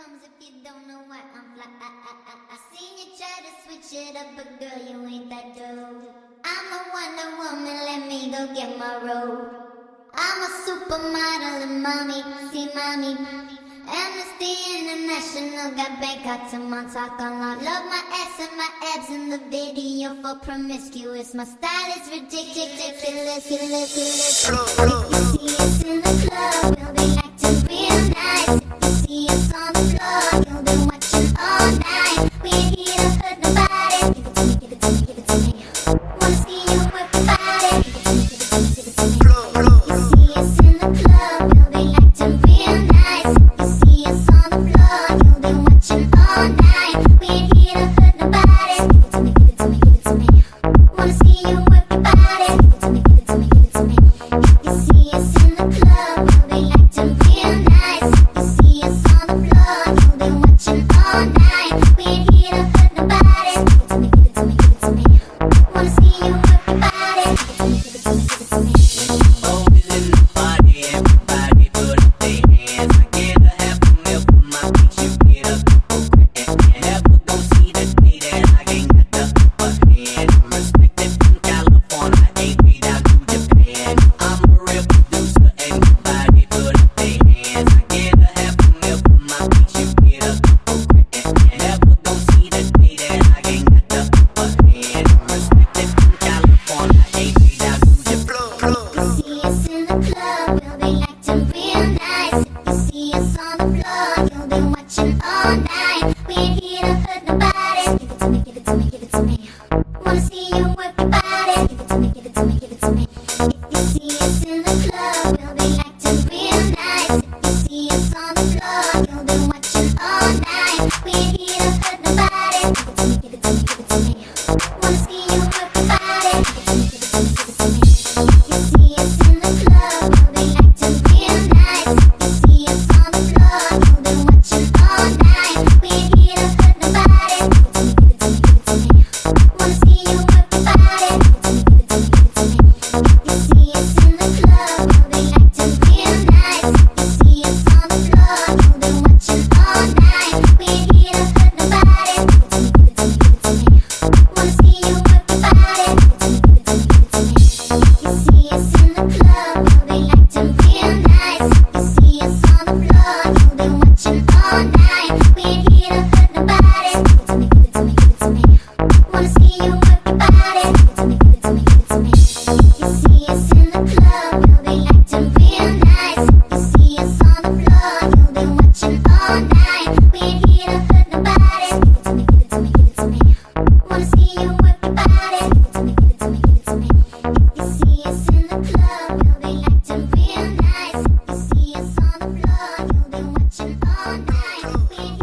comes if you don't know why I'm fly. I seen you try to switch it up, but girl, you ain't that dope. I'm a Wonder Woman, let me go get my robe. I'm a supermodel and mommy, see mommy. Amnesty International got Bangkok to Montauk on lock. Love my ass and my abs in the video for promiscuous. My style is ridiculous. If you see us in the club, we'll be acting real nice. If you see us on the floor, you'll be watching all night. We ain't here to hurt nobody. Give it to me, give it to me, give it to me. Wanna see you work your body. Give it to me, give it to me, give it to me. If you see us in the club, we'll be acting real nice. If you see us on the floor, you'll be watching all night. We ain't here to hurt nobody. Give it to me, give it to me, give it to me. Wanna see you work your body. Give it to me, give it to me, give it to me. If you see us in the club, we'll be acting real nice. If you see us on the floor, you'll be watching all night. We ain't here to hurt nobody. Give it to me, give it to me, give it to me. Wanna see you work your body. Give it to me, give it to me, give it to me. Always in the party, everybody put up their hands. I get a half a meal for my beach, you get up. Never gon' see the day that I ain't got the upper hand. I'm respected from California, ain't paid out to Japan. I'm a real producer, everybody put up their hands. I get a half a meal for my beach, you get up. Never gon' see the day that I ain't got the upper hand. I'm respected from California, ain't paid out to Japan. If you see us in the club, we'll be acting real nice. If you see us on the floor, you'll be watching all night. We ain't here to hurt nobody. Give it to me, give it to me, give it to me. Wanna see you work your body. Give it to me, give it to me, give it to me. If you see us in the club, we'll be acting real nice. If you see us on the floor, you'll be watching all night. We ain't here to hurt nobody. Give it to me, give it to me, give it to me. Wanna see you work your body. Give it to me, give it to me, give it to me. If you see us in the club, we'll be acting real nice. If you see us on the floor, you'll be watching all night. We ain't here to hurt nobody. Give it to me, give it to me, give it to me. Wanna see you work your body. Give it to me, give it to me, give it to me. If you see us in the club, we'll be acting real nice. If you see us on the floor, you'll be watching all night. We ain't here to hurt nobody. Give it to me, give it to me, give it to me. Wanna see you work your body. Give it to me, give it to me, give it to me. If you see us in the club, we'll be acting real nice. If you see us on the floor, you'll be watching all night. We ain't here to hurt nobody. Give it to me, give it to me, give it to me. Wanna see you work your body. Give it to me, give it to me, give it to me. If you see us in the club, we'll be acting real nice. If you see us on the floor, you'll be watching all night. We ain't here to hurt nobody. Give it to me, give it to me, give it to me. Wanna see you work your body. Give it to me, give it to me, give it to me. If you see us in the club, we'll be acting real nice. If you see us on the floor, you'll be watching all night. We ain't